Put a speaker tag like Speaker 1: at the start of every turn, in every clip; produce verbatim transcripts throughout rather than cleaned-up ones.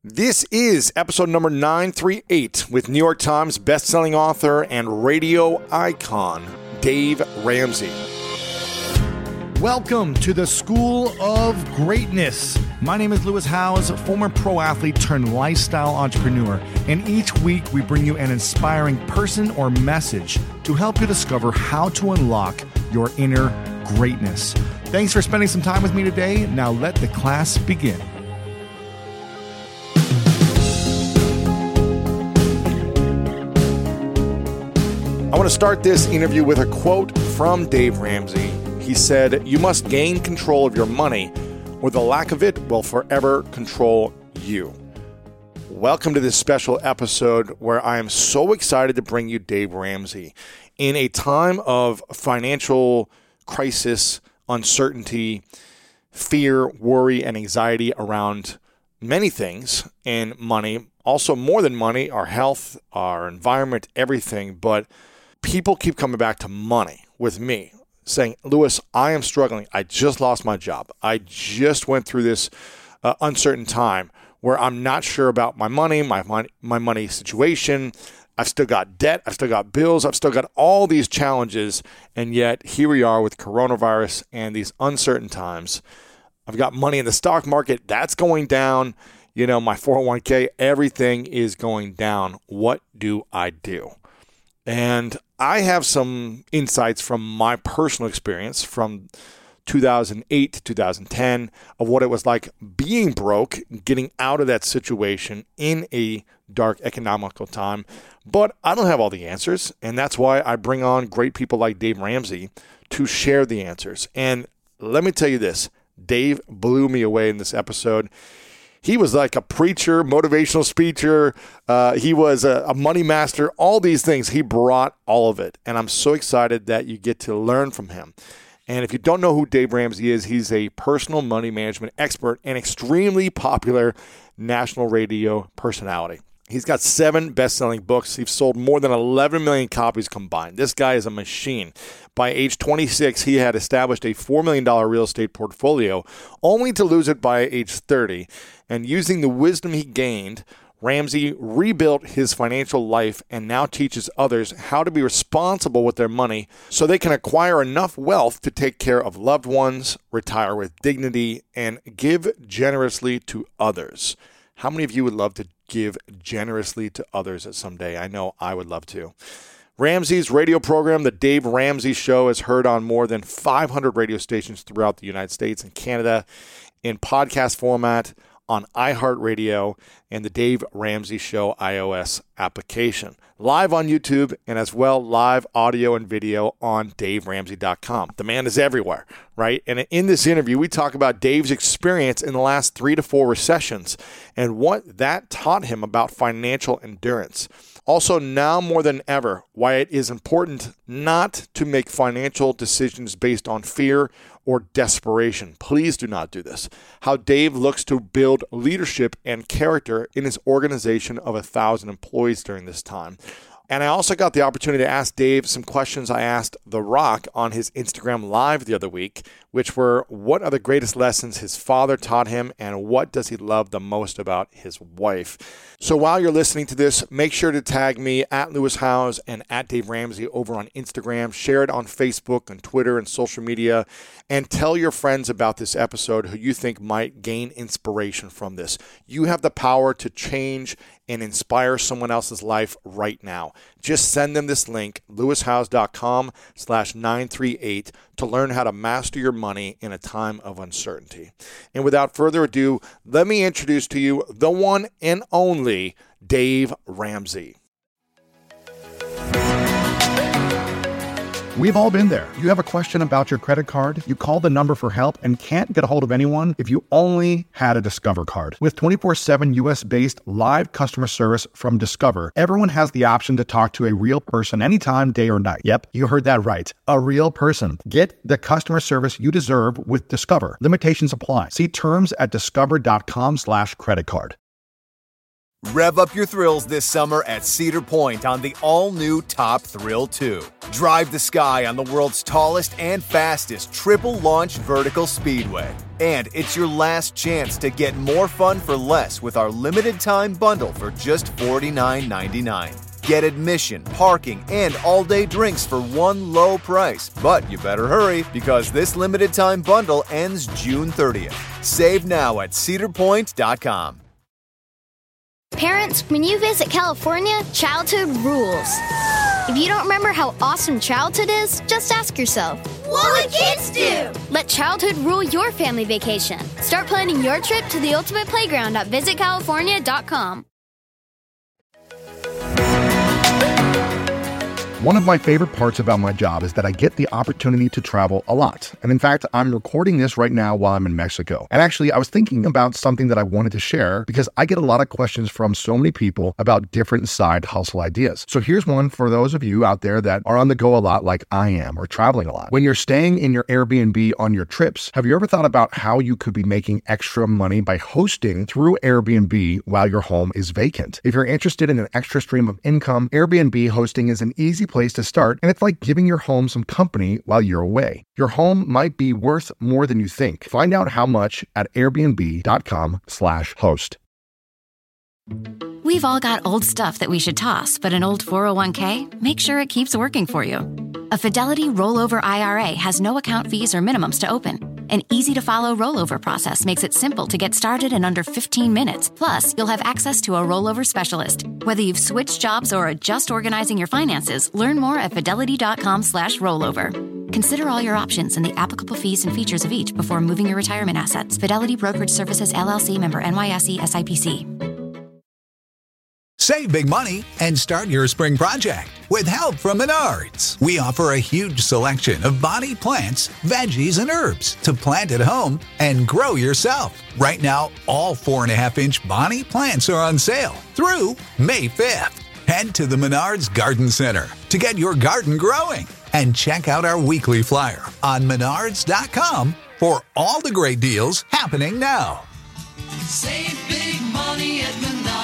Speaker 1: This is episode number nine thirty-eight with New York Times bestselling author and radio icon, Dave Ramsey. Welcome to the School of Greatness. My name is Lewis Howes, former pro athlete turned lifestyle entrepreneur, and each week we bring you an inspiring person or message to help you discover how to unlock your inner greatness. Thanks for spending some time with me today. Now let the class begin. I want to start this interview with a quote from Dave Ramsey. He said, "You must gain control of your money, or the lack of it will forever control you." Welcome to this special episode where I am so excited to bring you Dave Ramsey. In a time of financial crisis, uncertainty, fear, worry, and anxiety around many things and money, also more than money, our health, our environment, everything, but people keep coming back to money with me, saying, "Lewis, I am struggling. I just lost my job. I just went through this uh, uncertain time where I'm not sure about my money, my money, my money situation. I've still got debt. I've still got bills. I've still got all these challenges. And yet here we are with coronavirus and these uncertain times. I've got money in the stock market. That's going down. You know, my four oh one k, everything is going down. What do I do?" And I have some insights from my personal experience from two thousand eight to two thousand ten of what it was like being broke, getting out of that situation in a dark economical time. But I don't have all the answers, and that's why I bring on great people like Dave Ramsey to share the answers. And let me tell you this, Dave blew me away in this episode. He was like a preacher, motivational speaker. Uh, he was a, a money master, all these things. He brought all of it. And I'm so excited that you get to learn from him. And if you don't know who Dave Ramsey is, he's a personal money management expert and extremely popular national radio personality. He's got seven best-selling books. He's sold more than eleven million copies combined. This guy is a machine. By age twenty-six, he had established a four million dollars real estate portfolio, only to lose it by age thirty. And using the wisdom he gained, Ramsey rebuilt his financial life and now teaches others how to be responsible with their money so they can acquire enough wealth to take care of loved ones, retire with dignity, and give generously to others. How many of you would love to give generously to others at some day? I know I would love to. Ramsey's radio program, The Dave Ramsey Show, is heard on more than five hundred radio stations throughout the United States and Canada in podcast format on iHeartRadio and the Dave Ramsey Show iOS application. Live on YouTube and as well live audio and video on dave ramsey dot com. The man is everywhere, right? And in this interview, we talk about Dave's experience in the last three to four recessions and what that taught him about financial endurance. Also, now more than ever, why it is important not to make financial decisions based on fear or desperation. Please do not do this. How Dave looks to build leadership and character in his organization of a thousand employees during this time. And I also got the opportunity to ask Dave some questions I asked The Rock on his Instagram Live the other week, which were, what are the greatest lessons his father taught him and what does he love the most about his wife? So while you're listening to this, make sure to tag me at Lewis Howes and at Dave Ramsey over on Instagram. Share it on Facebook and Twitter and social media, and tell your friends about this episode who you think might gain inspiration from this. You have the power to change and inspire someone else's life right now. Just send them this link, lewishowes.com slash 938, to learn how to master your money in a time of uncertainty. And without further ado, let me introduce to you the one and only Dave Ramsey.
Speaker 2: We've all been there. You have a question about your credit card, you call the number for help and can't get a hold of anyone if you only had a Discover card. With twenty-four seven U S-based live customer service from Discover, everyone has the option to talk to a real person anytime, day or night. Yep, you heard that right. A real person. Get the customer service you deserve with Discover. Limitations apply. See terms at discover.com slash credit card.
Speaker 3: Rev up your thrills this summer at Cedar Point on the all-new Top Thrill two. Drive the sky on the world's tallest and fastest triple-launch vertical speedway. And it's your last chance to get more fun for less with our limited-time bundle for just forty-nine ninety-nine. Get admission, parking, and all-day drinks for one low price. But you better hurry, because this limited-time bundle ends June thirtieth. Save now at cedar point dot com.
Speaker 4: Parents, when you visit California, childhood rules. If you don't remember how awesome childhood is, just ask yourself, what would kids do? Let childhood rule your family vacation. Start planning your trip to the ultimate playground at visit california dot com.
Speaker 2: One of my favorite parts about my job is that I get the opportunity to travel a lot. And in fact, I'm recording this right now while I'm in Mexico. And actually, I was thinking about something that I wanted to share because I get a lot of questions from so many people about different side hustle ideas. So here's one for those of you out there that are on the go a lot like I am, or traveling a lot. When you're staying in your Airbnb on your trips, have you ever thought about how you could be making extra money by hosting through Airbnb while your home is vacant? If you're interested in an extra stream of income, Airbnb hosting is an easy place to start, and it's like giving your home some company while you're away. Your home might be worth more than you think. Find out how much at airbnb dot com slash host.
Speaker 5: We've all got old stuff that we should toss, but an old four oh one k, make sure it keeps working for you. A Fidelity Rollover I R A has no account fees or minimums to open. An easy-to-follow rollover process makes it simple to get started in under fifteen minutes. Plus, you'll have access to a rollover specialist. Whether you've switched jobs or are just organizing your finances, learn more at fidelity dot com slash rollover. Consider all your options and the applicable fees and features of each before moving your retirement assets. Fidelity Brokerage Services, L L C, member N Y S E S I P C.
Speaker 6: Save big money and start your spring project with help from Menards. We offer a huge selection of bonnie plants, veggies, and herbs to plant at home and grow yourself. Right now, all four and a half inch bonnie plants are on sale through May fifth. Head to the Menards Garden Center to get your garden growing and check out our weekly flyer on menards dot com for all the great deals happening now.
Speaker 7: Save big money at Menards.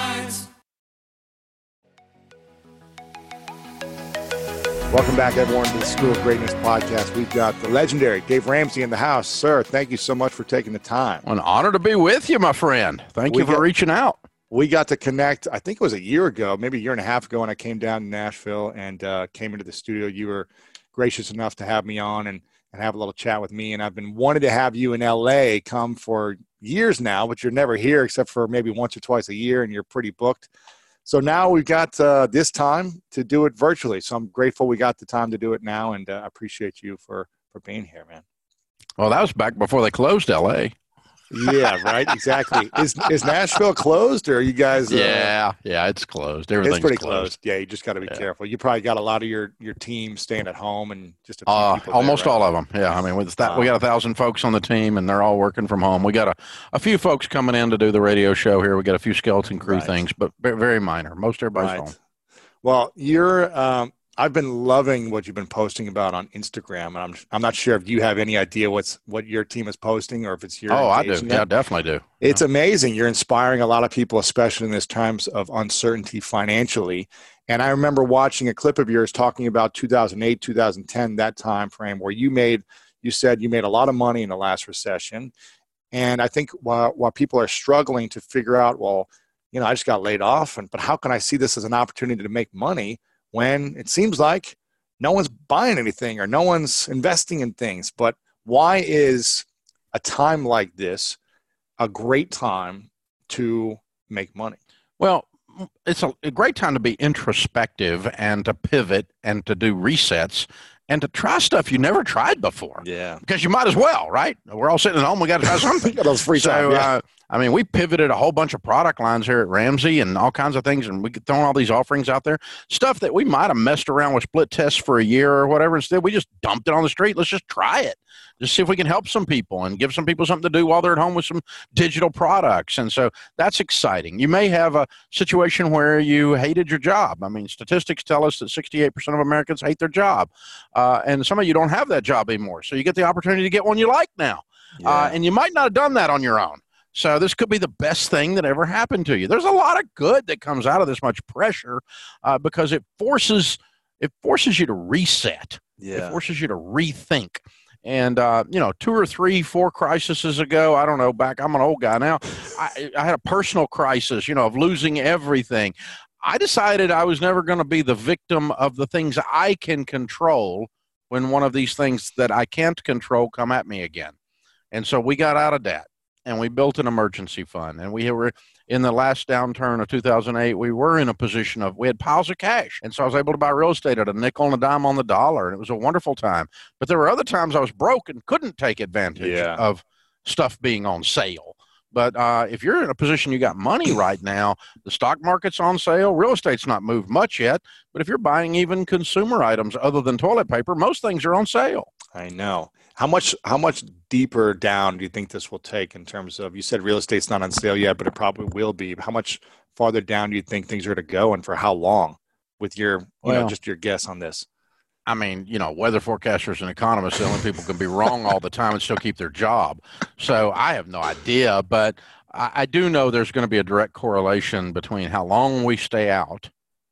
Speaker 1: Welcome back, everyone, to the School of Greatness podcast. We've got the legendary Dave Ramsey in the house. Sir, thank you so much for taking the time.
Speaker 8: An honor to be with you, my friend. Thank we you for got, reaching out.
Speaker 1: We got to connect, I think it was a year ago, maybe a year and a half ago, when I came down to Nashville and uh, came into the studio. You were gracious enough to have me on and, and have a little chat with me. And I've been wanting to have you in L A come for years now, but you're never here except for maybe once or twice a year, and you're pretty booked. So now we've got uh, this time to do it virtually. So I'm grateful we got the time to do it now, and I uh, appreciate you for, for being here, man.
Speaker 8: Well, that was back before they closed L A.
Speaker 1: Yeah, right. Exactly. Is is Nashville closed, or are you guys? Uh,
Speaker 8: yeah, yeah, it's closed. Everything's
Speaker 1: it's pretty
Speaker 8: closed.
Speaker 1: closed. Yeah, you just got to be yeah. careful. You probably got a lot of your, your team staying at home, and just a few
Speaker 8: uh,
Speaker 1: people
Speaker 8: almost
Speaker 1: there, right?
Speaker 8: all of them. Yeah, I mean, with that, uh, we got a thousand folks on the team, and they're all working from home. We got a, a few folks coming in to do the radio show here. We got a few skeleton crew
Speaker 1: right.
Speaker 8: things, but very minor. Most everybody's
Speaker 1: right.
Speaker 8: home.
Speaker 1: Well, you're. Um, I've been loving what you've been posting about on Instagram, and I'm I'm not sure if you have any idea what's what your team is posting, or if it's your.
Speaker 8: Oh, I do.
Speaker 1: It.
Speaker 8: Yeah, definitely do.
Speaker 1: It's
Speaker 8: yeah.
Speaker 1: amazing. You're inspiring a lot of people, especially in this times of uncertainty financially. And I remember watching a clip of yours talking about two thousand eight, two thousand ten, that time frame where you made, you said you made a lot of money in the last recession. And I think while while people are struggling to figure out, well, you know, I just got laid off, and but how can I see this as an opportunity to make money when it seems like no one's buying anything or no one's investing in things? But why is a time like this a great time to make money?
Speaker 8: Well, it's a, a great time to be introspective and to pivot and to do resets and to try stuff you never tried before.
Speaker 1: Yeah.
Speaker 8: Because you might as well, right? We're all sitting at home. We got to try something.
Speaker 1: Got those free time.
Speaker 8: So,
Speaker 1: yeah.
Speaker 8: uh, I mean, we pivoted a whole bunch of product lines here at Ramsey and all kinds of things, and we could throw all these offerings out there, stuff that we might have messed around with split tests for a year or whatever. Instead, we just dumped it on the street. Let's just try it. Just see if we can help some people and give some people something to do while they're at home with some digital products. And so that's exciting. You may have a situation where you hated your job. I mean, statistics tell us that sixty-eight percent of Americans hate their job. Uh, and some of you don't have that job anymore. So you get the opportunity to get one you like now.
Speaker 1: Yeah.
Speaker 8: Uh, and you might not have done that on your own. So this could be the best thing that ever happened to you. There's a lot of good that comes out of this much pressure uh, because it forces it forces you to reset.
Speaker 1: Yeah.
Speaker 8: It forces you to rethink. And, uh, you know, two or three, four crises ago, I don't know, back, I'm an old guy now, I, I had a personal crisis, you know, of losing everything. I decided I was never going to be the victim of the things I can control when one of these things that I can't control come at me again. And so we got out of debt and we built an emergency fund. And we were in the last downturn of two thousand eight, we were in a position of, we had piles of cash. And so I was able to buy real estate at a nickel and a dime on the dollar. And it was a wonderful time. But there were other times I was broke and couldn't take advantage
Speaker 1: Yeah.
Speaker 8: of stuff being on sale. But uh, if you're in a position you got money right now, the stock market's on sale, real estate's not moved much yet. But if you're buying even consumer items other than toilet paper, most things are on sale.
Speaker 1: I know. How much how much deeper down do you think this will take in terms of, you said real estate's not on sale yet, but it probably will be. How much farther down do you think things are going to go, and for how long, with your, you
Speaker 8: Well,
Speaker 1: know, just your guess on this?
Speaker 8: I mean, you know, weather forecasters and economists, the only people can be wrong all the time and still keep their job. So I have no idea, but I, I do know there's going to be a direct correlation between how long we stay out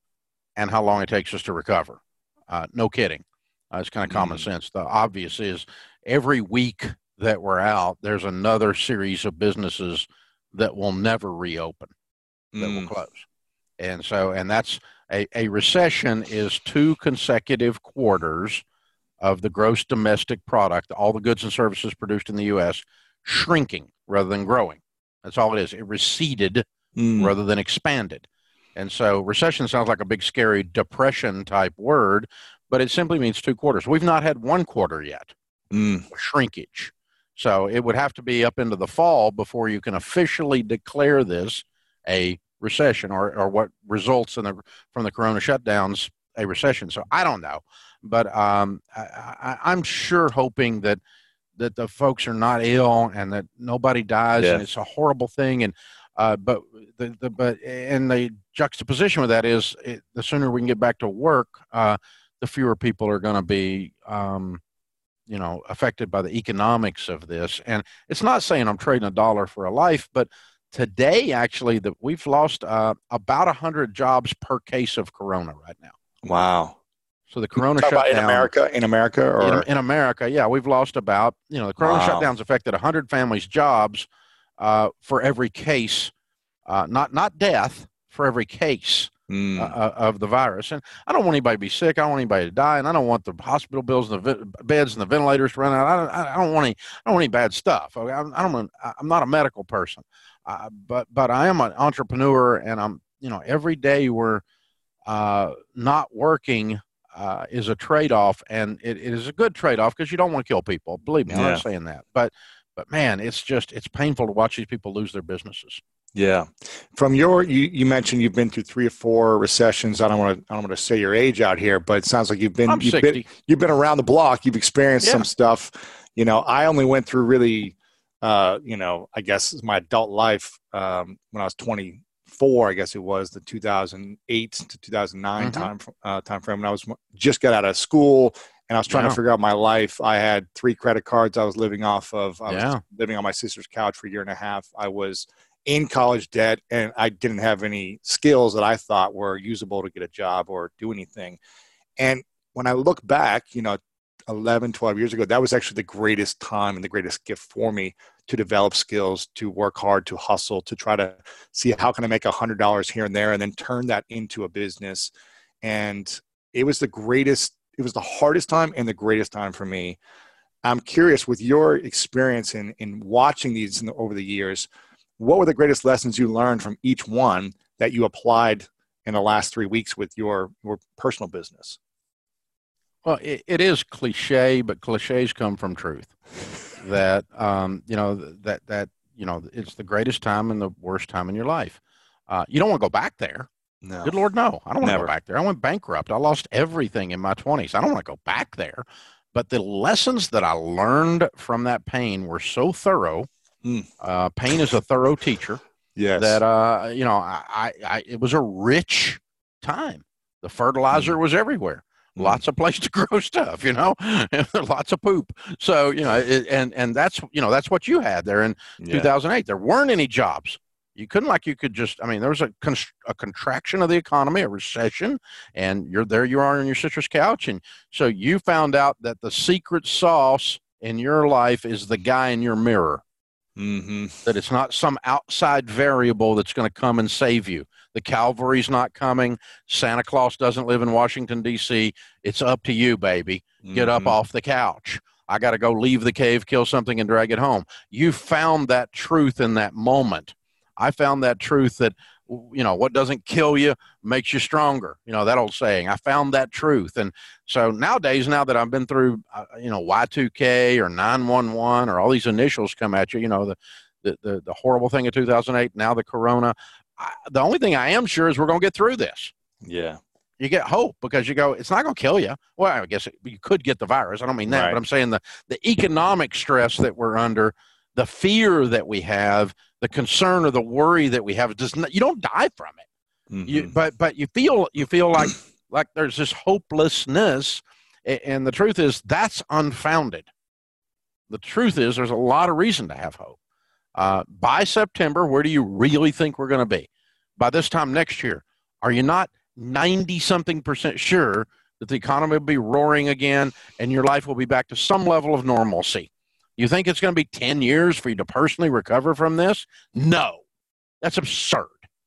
Speaker 8: and how long it takes us to recover. Uh, no kidding. Uh, it's kind of common
Speaker 1: Mm.
Speaker 8: sense. The obvious is every week that we're out, there's another series of businesses that will never reopen, that will
Speaker 1: Mm.
Speaker 8: close. And so, and that's a, a recession is two consecutive quarters of the gross domestic product, all the goods and services produced in the U S, shrinking rather than growing. That's all it is. It receded
Speaker 1: Mm.
Speaker 8: rather than expanded. And so recession sounds like a big, scary depression type word, but it simply means two quarters. We've not had one quarter yet
Speaker 1: Mm.
Speaker 8: of shrinkage. So it would have to be up into the fall before you can officially declare this a recession, or, or what results in the, from the corona shutdowns a recession. So I don't know, but um, I, I, I'm sure hoping that that the folks are not ill and that nobody dies,
Speaker 1: Yeah.
Speaker 8: and it's a horrible thing. And uh, but the, the but and the juxtaposition with that is it, the sooner we can get back to work, uh, the fewer people are going to be um, you know, affected by the economics of this. And it's not saying I'm trading a dollar for a life, but today actually that we've lost uh, about a hundred jobs per case of corona right now.
Speaker 1: Wow.
Speaker 8: So the corona
Speaker 1: Talk about
Speaker 8: shutdown
Speaker 1: in America, in America, or
Speaker 8: in, in America, yeah, we've lost about, you know, the corona
Speaker 1: Wow.
Speaker 8: shutdowns affected a hundred families' jobs uh, for every case, uh, not not death, for every case
Speaker 1: Mm.
Speaker 8: uh, of the virus. And I don't want anybody to be sick. I don't want anybody to die, and I don't want the hospital bills and the vi- beds and the ventilators to run out. I don't, I don't want any. I don't want any bad stuff. Okay? I'm, I don't. want- I'm not a medical person, uh, but but I am an entrepreneur, and I'm, you know, every day we're uh, not working uh, is a trade-off, and it, it is a good trade-off because you don't want to kill people. Believe me, I'm
Speaker 1: Yeah.
Speaker 8: not saying that, but but man, it's just it's painful to watch these people lose their businesses.
Speaker 1: Yeah. From your, you, you mentioned you've been through three or four recessions. I don't want to, I don't want to say your age out here, but it sounds like you've been,
Speaker 8: I'm
Speaker 1: you've
Speaker 8: sixty.
Speaker 1: been, you've been around the block. You've experienced
Speaker 8: Yeah.
Speaker 1: some stuff. You know, I only went through really, uh, you know, I guess my adult life um, when I was twenty-four. I guess it was the two thousand eight to two thousand nine
Speaker 8: Mhm.
Speaker 1: time uh, time frame when I was just got out of school. And I was trying
Speaker 8: Yeah.
Speaker 1: to figure out my life. I had three credit cards I was living off of. I
Speaker 8: Yeah.
Speaker 1: was living on my sister's couch for a year and a half. I was in college debt, and I didn't have any skills that I thought were usable to get a job or do anything. And when I look back, you know, eleven, twelve years ago, that was actually the greatest time and the greatest gift for me to develop skills, to work hard, to hustle, to try to see how can I make a hundred dollars here and there, and then turn that into a business. And it was the greatest, it was the hardest time and the greatest time for me. I'm curious, with your experience in, in watching these in the, over the years, what were the greatest lessons you learned from each one that you applied in the last three weeks with your, your personal business?
Speaker 8: Well, it, it is cliche, but cliches come from truth. That um, you know that that you know it's the greatest time and the worst time in your life. Uh, you don't want to go back there.
Speaker 1: No.
Speaker 8: Good Lord, no. I don't want to
Speaker 1: Never.
Speaker 8: go back there. I went bankrupt. I lost everything in my twenties. I don't want to go back there. But the lessons that I learned from that pain were so thorough.
Speaker 1: Mm.
Speaker 8: Uh, pain is a thorough teacher.
Speaker 1: Yes.
Speaker 8: That uh, you know, I, I, I, it was a rich time. The fertilizer was everywhere. lots of place to grow stuff, you know, lots of poop. So, you know, it, and, and that's, you know, that's what you had there in yeah. two thousand eight. There weren't any jobs. You couldn't like you could just, I mean, there was a, const- a contraction of the economy, a recession, and you're there, you are on your citrus couch. And so you found out that the secret sauce in your life is the guy in your mirror.
Speaker 1: Mm-hmm.
Speaker 8: That it's not some outside variable that's going to come and save you. The cavalry's not coming. Santa Claus doesn't live in Washington, D C. It's up to you, baby. Mm-hmm. Get up off the couch. I got to go leave the cave, kill something, and drag it home. You found that truth in that moment. I found that truth that, you know, what doesn't kill you makes you stronger. You know, that old saying. I found that truth. And so nowadays, now that I've been through, uh, you know, Y two K or nine one one or all these initials come at you, you know, the the the, the horrible thing of two thousand eight, now the corona. I, the only thing I am sure is we're going to get through this.
Speaker 1: Yeah.
Speaker 8: You get hope because you go, it's not going to kill you. Well, I guess it, you could get the virus. I don't mean that, right. But I'm saying the, the economic stress that we're under, the fear that we have, the concern or the worry that we have, does not, you don't die from it. Mm-hmm. You, but but you feel you feel like like there's this hopelessness, and the truth is that's unfounded. The truth is there's a lot of reason to have hope. Uh, by September, where do you really think we're going to be? By this time next year, are you not ninety-something percent sure that the economy will be roaring again and your life will be back to some level of normalcy? You think it's going to be ten years for you to personally recover from this? No, that's absurd.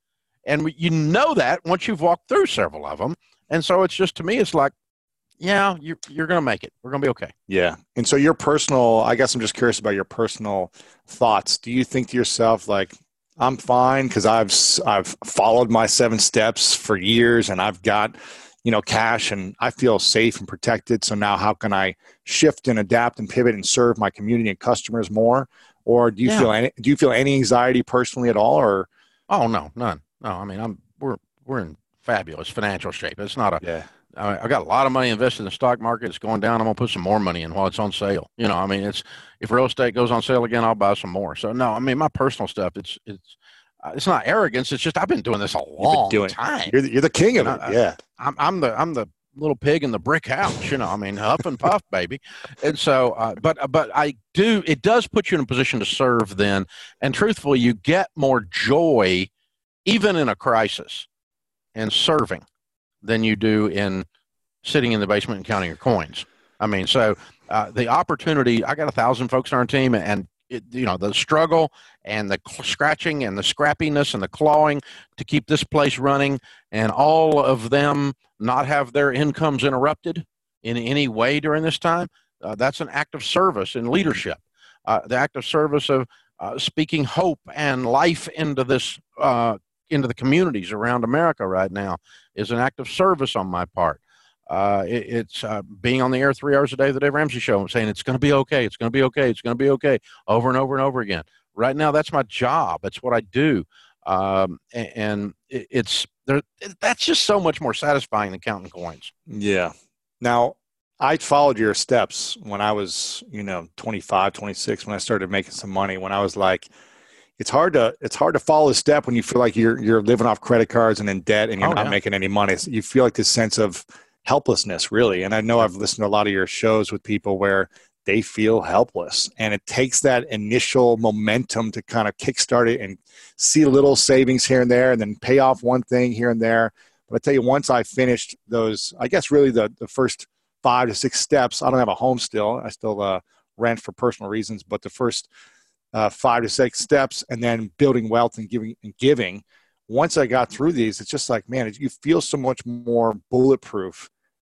Speaker 8: And you know that once you've walked through several of them. And so it's just, to me, it's like, yeah, you're, you're going to make it. We're going to be okay.
Speaker 1: Yeah. And so your personal, I guess I'm just curious about your personal thoughts. Do you think to yourself, like, I'm fine because I've, I've followed my seven steps for years and I've got, you know, cash and I feel safe and protected. So now how can I shift and adapt and pivot and serve my community and customers more? Or do you yeah. feel any, do you feel any anxiety personally at all? Or?
Speaker 8: Oh, no, none. No, I mean, I'm, we're, we're in fabulous financial shape. It's not a,
Speaker 1: yeah.
Speaker 8: I, I got a lot of money invested in the stock market. It's going down. I'm going to put some more money in while it's on sale. You know, I mean, it's, if real estate goes on sale again, I'll buy some more. So no, I mean, my personal stuff, it's, it's, uh, it's not arrogance. It's just, I've been doing this a long
Speaker 1: doing,
Speaker 8: time.
Speaker 1: You're the, you're the king of it.
Speaker 8: I,
Speaker 1: yeah.
Speaker 8: I, I'm, I'm the, I'm the little pig in the brick house, you know, I mean, huff and puff, baby. And so, uh, but, but I do, it does put you in a position to serve then. And truthfully, you get more joy even in a crisis and serving than you do in sitting in the basement and counting your coins. I mean, so uh, the opportunity, I got a thousand folks on our team, and it, you know, the struggle and the scratching and the scrappiness and the clawing to keep this place running, and all of them not have their incomes interrupted in any way during this time. Uh, that's an act of service and leadership. Uh, the act of service of uh, speaking hope and life into this, uh, into the communities around America right now is an act of service on my part. Uh, it, it's uh, being on the air three hours a day of the Dave Ramsey Show and saying it's going to be okay, it's going to be okay, it's going to be okay, over and over and over again. Right now, that's my job. That's what I do, um, and, and it, it's there. That's just so much more satisfying than counting coins.
Speaker 1: Yeah. Now, I followed your steps when I was, you know, twenty-five, twenty-six, when I started making some money. When I was like, it's hard to it's hard to follow a step when you feel like you're you're living off credit cards and in debt and you're oh, not yeah. making any money. So you feel like this sense of helplessness, really. And I know I've listened to a lot of your shows with people where they feel helpless, and it takes that initial momentum to kind of kickstart it and see a little savings here and there and then pay off one thing here and there. But I tell you, once I finished those, I guess really the, the first five to six steps, I don't have a home still. I still uh, rent for personal reasons, but the first uh, five to six steps and then building wealth and giving and giving. Once I got through these, it's just like, man, you feel so much more bulletproof.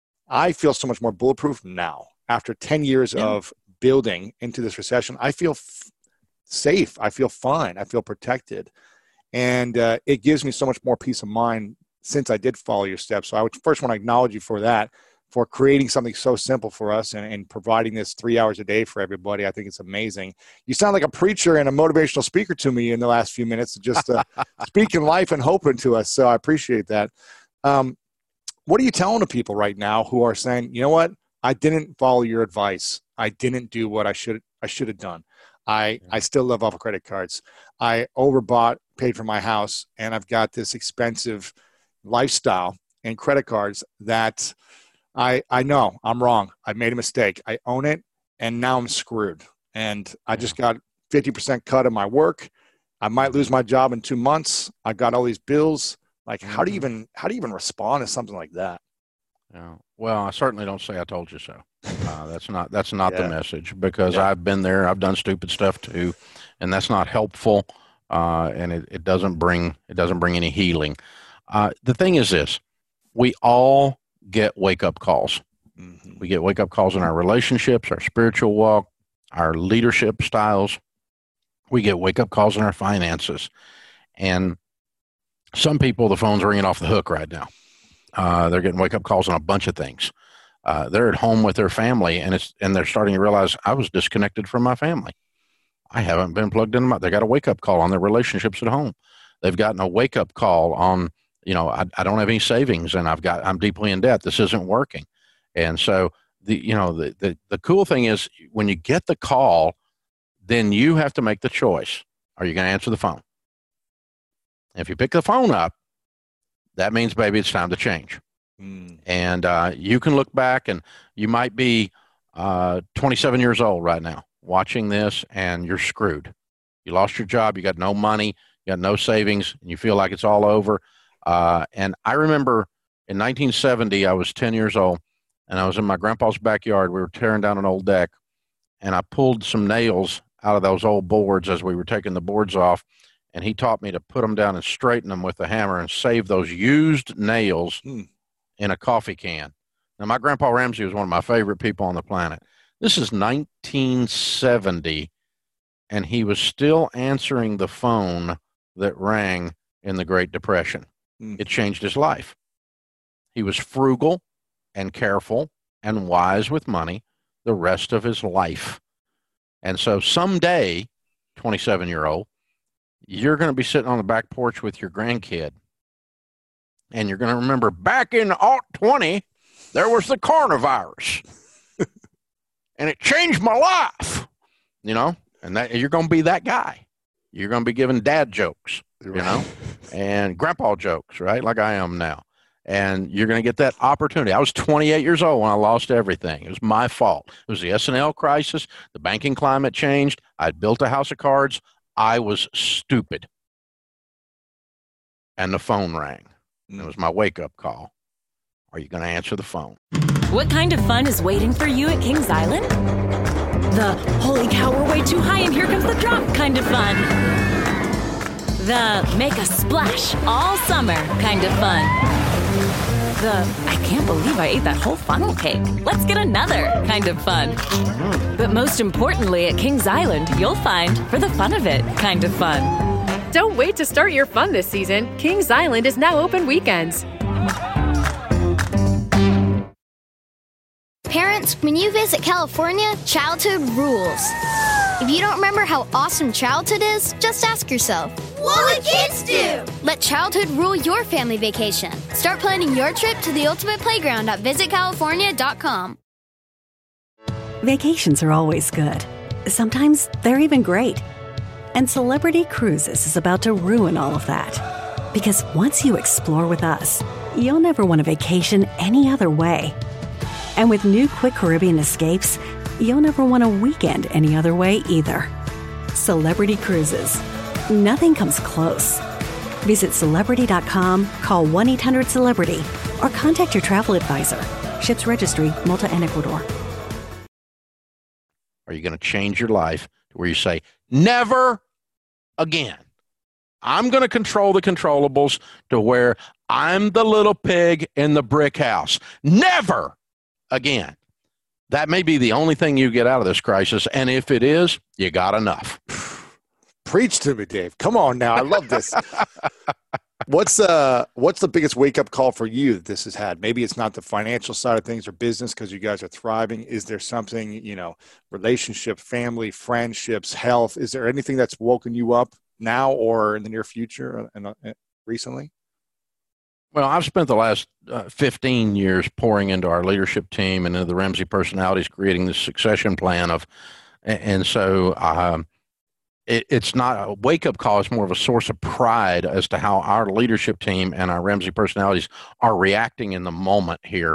Speaker 1: I feel so much more bulletproof now. After ten years yeah. of building into this recession, I feel f- safe. I feel fine. I feel protected. And uh, it gives me so much more peace of mind since I did follow your steps. So I would first want to acknowledge you for that, for creating something so simple for us and, and providing this three hours a day for everybody. I think it's amazing. You sound like a preacher and a motivational speaker to me in the last few minutes, just uh, speaking life and hope into us. So I appreciate that. Um, what are you telling the people right now who are saying, you know what? I didn't follow your advice. I didn't do what I should I should have done. I, I still live off of credit cards. I overbought, paid for my house, and I've got this expensive lifestyle and credit cards that I, I know I'm wrong. I made a mistake. I own it, and now I'm screwed. And I just got fifty percent cut of my work. I might lose my job in two months. I got all these bills. Like, mm-hmm. how do you even how do you even respond to something like that?
Speaker 8: Yeah. Well, I certainly don't say I told you so. Uh, that's not that's not yeah. the message, because yeah. I've been there. I've done stupid stuff too, and that's not helpful. Uh, and it, it doesn't bring it doesn't bring any healing. Uh, the thing is this: we all get wake up calls. Mm-hmm. We get wake up calls in our relationships, our spiritual walk, our leadership styles. We get wake up calls in our finances, and some people, the phone's ringing off the hook right now. Uh, they're getting wake up calls on a bunch of things. Uh, they're at home with their family, and it's and they're starting to realize, I was disconnected from my family. I haven't been plugged into my. They got a wake up call on their relationships at home. They've gotten a wake up call on, you know, I, I don't have any savings, and I've got I'm deeply in debt. This isn't working. And so the you know the the, the cool thing is, when you get the call, then you have to make the choice. Are you going to answer the phone? If you pick the phone up, that means, baby, it's time to change. Mm. And uh, you can look back, and you might be uh, twenty-seven years old right now watching this, and you're screwed. You lost your job. You got no money. You got no savings, and you feel like it's all over. Uh, and I remember in nineteen seventy, I was ten years old, and I was in my grandpa's backyard. We were tearing down an old deck, and I pulled some nails out of those old boards as we were taking the boards off. And he taught me to put them down and straighten them with a hammer and save those used nails mm. in a coffee can. Now, my Grandpa Ramsey was one of my favorite people on the planet. This is nineteen seventy, and he was still answering the phone that rang in the Great Depression. Mm. It changed his life. He was frugal and careful and wise with money the rest of his life. And so someday, twenty-seven-year-old, you're going to be sitting on the back porch with your grandkid, and you're going to remember, back in aught twenty, there was the coronavirus, and it changed my life, you know, and that you're going to be that guy. You're going to be giving dad jokes, you know, and grandpa jokes, right, like I am now. And you're going to get that opportunity. I was twenty-eight years old when I lost everything. It was my fault. It was the S and L crisis. The banking climate changed. I'd built a house of cards. I was stupid. And the phone rang. And it was my wake-up call. Are you going to answer the phone?
Speaker 9: What kind of fun is waiting for you at Kings Island? The holy cow, we're way too high and here comes the drop kind of fun. The make a splash all summer kind of fun. The I can't believe I ate that whole funnel cake. Let's get another kind of fun. But most importantly, at Kings Island, you'll find for the fun of it kind of fun.
Speaker 10: Don't wait to start your fun this season. Kings Island is now open weekends.
Speaker 4: Parents, when you visit California, childhood rules. If you don't remember how awesome childhood is, just ask yourself, what would kids do? Let childhood rule your family vacation. Start planning your trip to the ultimate playground at visit california dot com.
Speaker 11: Vacations are always good. Sometimes they're even great. And Celebrity Cruises is about to ruin all of that. Because once you explore with us, you'll never want a vacation any other way. And with new Quick Caribbean Escapes, you'll never want a weekend any other way either. Celebrity Cruises. Nothing comes close. Visit celebrity dot com, call one eight hundred celebrity, or contact your travel advisor. Ships Registry, Malta and Ecuador.
Speaker 8: Are you going to change your life to where you say, never again? I'm going to control the controllables to where I'm the little pig in the brick house. Never again. That may be the only thing you get out of this crisis, and if it is, you got enough.
Speaker 1: Preach to me, Dave. Come on now. I love this. What's uh what's the biggest wake-up call for you that this has had? Maybe it's not the financial side of things or business because you guys are thriving. Is there something, you know, relationship, family, friendships, health? Is there anything that's woken you up now or in the near future and uh, recently?
Speaker 8: Well, I've spent the last uh, fifteen years pouring into our leadership team and into the Ramsey personalities, creating this succession plan of, and, and so um, it, it's not a wake-up call. It's more of a source of pride as to how our leadership team and our Ramsey personalities are reacting in the moment here.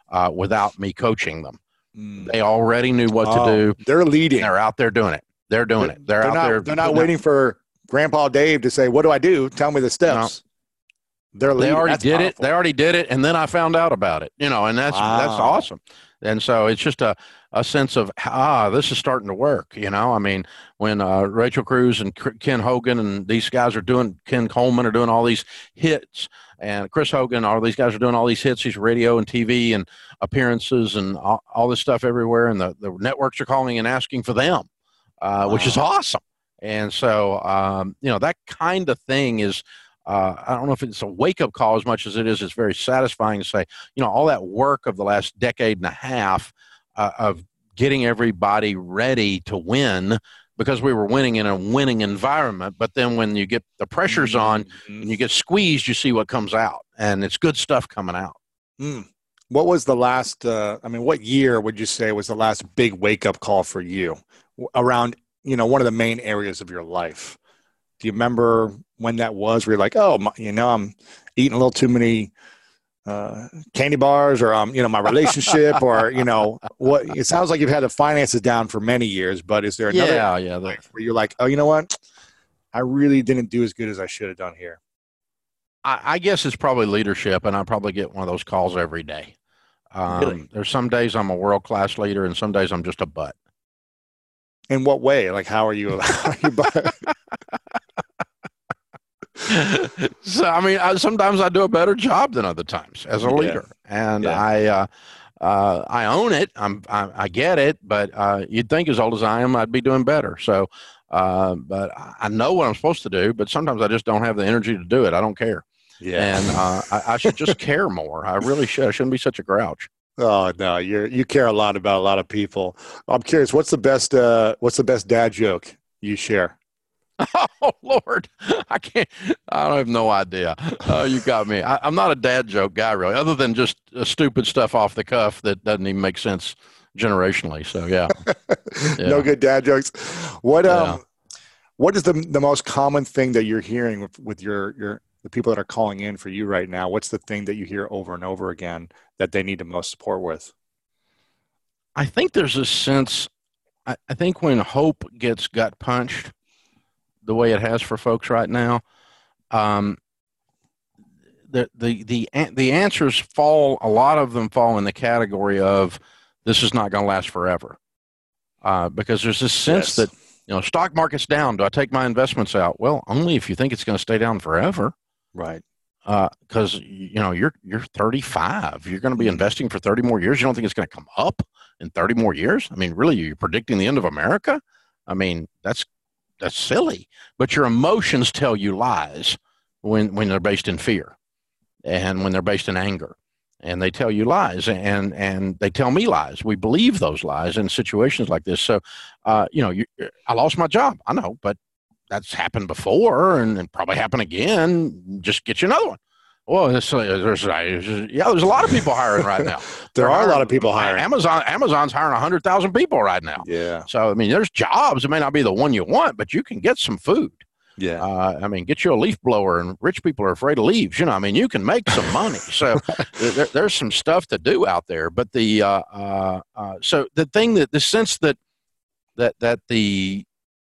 Speaker 8: uh, without me coaching them. Mm. They already knew what oh, to do.
Speaker 1: They're leading.
Speaker 8: They're out there doing it. They're doing it. They're,
Speaker 1: they're
Speaker 8: out
Speaker 1: not,
Speaker 8: there.
Speaker 1: They're not waiting out. for Grandpa Dave to say, what do I do? Tell me the steps. No. They're leading.
Speaker 8: They already
Speaker 1: that's
Speaker 8: did
Speaker 1: powerful.
Speaker 8: it. They already did it. And then I found out about it, you know, and that's, wow. that's awesome. And so it's just a, a sense of, ah, this is starting to work. You know, I mean, when uh, Rachel Cruz and Ken Hogan and these guys are doing, Ken Coleman are doing all these hits, and Chris Hogan, all these guys are doing all these hits, these radio and T V and appearances and all, all this stuff everywhere. And the, the networks are calling and asking for them, uh, wow. which is awesome. And so, um, you know, that kind of thing is, Uh, I don't know if it's a wake-up call as much as it is. It's very satisfying to say, you know, all that work of the last decade and a half uh, of getting everybody ready to win because we were winning in a winning environment. But then when you get the pressures on mm-hmm. and you get squeezed, you see what comes out. And it's good stuff coming out.
Speaker 1: Mm. What was the last, uh, I mean, what year would you say was the last big wake-up call for you around, you know, one of the main areas of your life? Do you remember when that was where you're like, oh, my, you know, I'm eating a little too many uh, candy bars or, um, you know, my relationship or, you know, what it sounds like you've had the finances down for many years, but is there another
Speaker 8: yeah, yeah, that,
Speaker 1: where you're like, oh, you know what? I really didn't do as good as I should have done here.
Speaker 8: I, I guess it's probably leadership, and I probably get one of those calls every day. Um, really? There's some days I'm a world-class leader, and some days I'm just a butt.
Speaker 1: In what way? Like, how are you? How are you butt?
Speaker 8: So, I mean, I, sometimes I do a better job than other times as a leader, yeah. and yeah. I, uh, uh, I own it. I'm, I, I get it, but uh, you'd think as old as I am, I'd be doing better. So, uh, but I know what I'm supposed to do, but sometimes I just don't have the energy to do it. I don't care.
Speaker 1: Yeah,
Speaker 8: and uh, I, I should just care more. I really should. I shouldn't be such a grouch.
Speaker 1: Oh no, you you care a lot about a lot of people. I'm curious, what's the best uh, what's the best dad joke you share?
Speaker 8: Oh Lord, I can't. I have no idea. Uh, you got me. I, I'm not a dad joke guy, really, other than just uh, stupid stuff off the cuff that doesn't even make sense generationally. So yeah, yeah.
Speaker 1: No good dad jokes. What
Speaker 8: yeah.
Speaker 1: um, what is the the most common thing that you're hearing with, with your your the people that are calling in for you right now? What's the thing that you hear over and over again that they need the most support with?
Speaker 8: I think there's a sense. I, I think when hope gets gut punched, the way it has for folks right now, um, the, the, the, the answers fall, a lot of them fall in the category of this is not going to last forever. Uh, because there's this sense yes. that, you know, stock market's down. Do I take my investments out? Well, only if you think it's going to stay down forever.
Speaker 1: Right.
Speaker 8: Uh, cause you know, you're, you're thirty-five, you're going to be investing for thirty more years. You don't think it's going to come up in thirty more years? I mean, really, you're predicting the end of America? I mean, that's, That's silly, but your emotions tell you lies when, when they're based in fear and when they're based in anger, and they tell you lies and, and they tell me lies. We believe those lies in situations like this. So, uh, you know, you, I lost my job. I know, but that's happened before and, and probably happen again. Just get you another one. Well, there's, there's, yeah, there's a lot of people hiring right now.
Speaker 1: there
Speaker 8: They're
Speaker 1: are
Speaker 8: hiring,
Speaker 1: a lot of people hiring.
Speaker 8: Amazon, Amazon's hiring one hundred thousand people right now.
Speaker 1: Yeah.
Speaker 8: So, I mean, there's jobs. It may not be the one you want, but you can get some food.
Speaker 1: Yeah.
Speaker 8: Uh, I mean, get you a leaf blower, and rich people are afraid of leaves. You know, I mean, you can make some money. So there, there's some stuff to do out there. But the uh, uh, uh, so the thing that the sense that that that the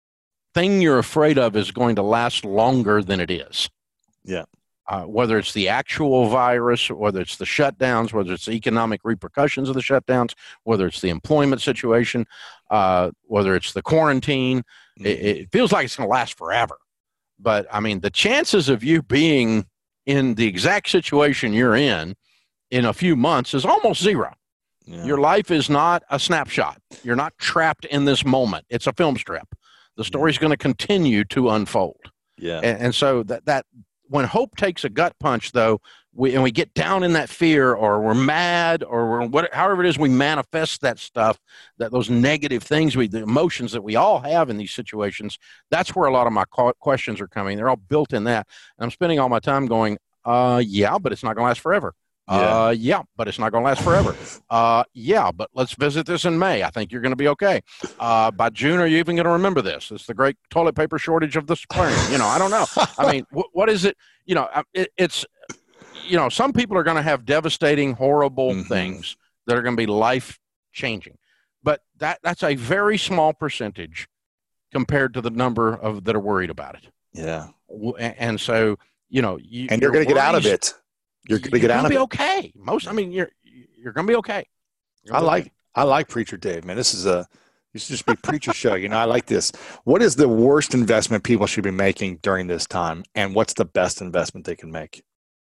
Speaker 8: thing you're afraid of is going to last longer than it is.
Speaker 1: Yeah.
Speaker 8: Uh, whether it's the actual virus, whether it's the shutdowns, whether it's the economic repercussions of the shutdowns, whether it's the employment situation, uh, whether it's the quarantine, mm-hmm. it, it feels like it's going to last forever. But, I mean, the chances of you being in the exact situation you're in in a few months is almost zero. Yeah. Your life is not a snapshot. You're not trapped in this moment. It's a film strip. The story's going to continue to unfold.
Speaker 1: Yeah.
Speaker 8: And, and so that that – when hope takes a gut punch, though, we, and we get down in that fear, or we're mad, or we're what, however it is we manifest that stuff, that those negative things, we, the emotions that we all have in these situations, that's where a lot of my questions are coming. They're all built in that. And I'm spending all my time going, uh, yeah, but it's not going to last forever. Yeah. Uh, yeah, but it's not going to last forever. Uh, yeah, but let's visit this in May. I think you're going to be okay. Uh, by June, are you even going to remember this? It's the great toilet paper shortage of the spring. You know, I don't know. I mean, wh- what is it? You know, it, it's, you know, some people are going to have devastating, horrible mm-hmm. things that are going to be life changing. But that that's a very small percentage compared to the number of that are worried about it.
Speaker 1: Yeah.
Speaker 8: And so, you know, you,
Speaker 1: and you're going to get out of it. You're going to get out of it.
Speaker 8: You're going to be okay. Most, I mean, you're you're going to be okay.
Speaker 1: I like okay. I like Preacher Dave, man. This is a this should just be Preacher show. You know, I like this. What is the worst investment people should be making during this time, and what's the best investment they can make?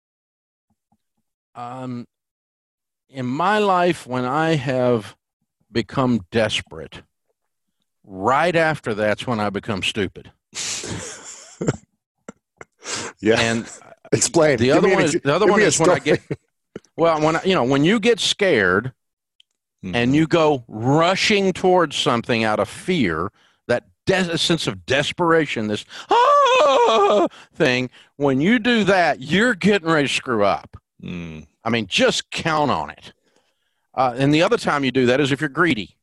Speaker 8: Um, in my life, when I have become desperate, right after that's when I become stupid.
Speaker 1: Yeah.
Speaker 8: And
Speaker 1: explain.
Speaker 8: The other one is the other one is when I get well, when I, you know, when you get scared mm-hmm. and you go rushing towards something out of fear, that des- sense of desperation, this ah thing, when you do that, you're getting ready to screw up.
Speaker 1: Mm.
Speaker 8: I mean, just count on it. Uh, and the other time you do that is if you're greedy.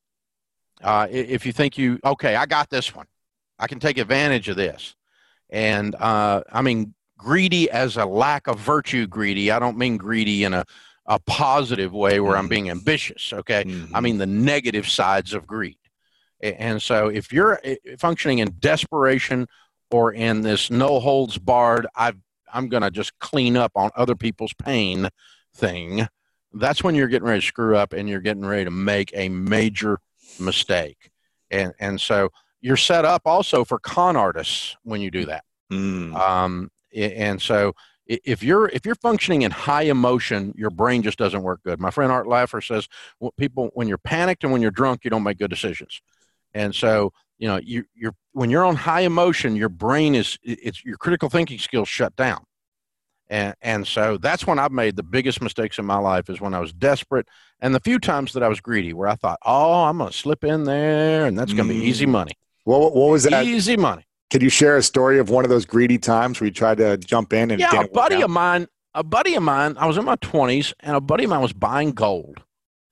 Speaker 8: Uh, if you think you, okay, I got this one. I can take advantage of this. And, uh, I mean, greedy as a lack of virtue greedy. I don't mean greedy in a, a positive way where mm-hmm. I'm being ambitious, okay? Mm-hmm. I mean the negative sides of greed. And so if you're functioning in desperation or in this no holds barred, I've, I'm going to just clean up on other people's pain thing, that's when you're getting ready to screw up and you're getting ready to make a major mistake. And and so you're set up also for con artists when you do that.
Speaker 1: Mm.
Speaker 8: Um, and so if you're if you're functioning in high emotion, your brain just doesn't work good. My friend Art Laffer says, well, people, when you're panicked and when you're drunk, you don't make good decisions. And so, you know, you, you're when you're on high emotion, your brain is it's your critical thinking skills shut down. And and so that's when I've made the biggest mistakes in my life, is when I was desperate, and the few times that I was greedy, where I thought, oh, I'm going to slip in there, and that's going to mm. be easy money.
Speaker 1: What, what was that?
Speaker 8: Easy money.
Speaker 1: Can you share a story of one of those greedy times where you tried to jump in and
Speaker 8: yeah, a buddy
Speaker 1: out?
Speaker 8: of mine, a buddy of mine, I was in my twenties, and a buddy of mine was buying gold.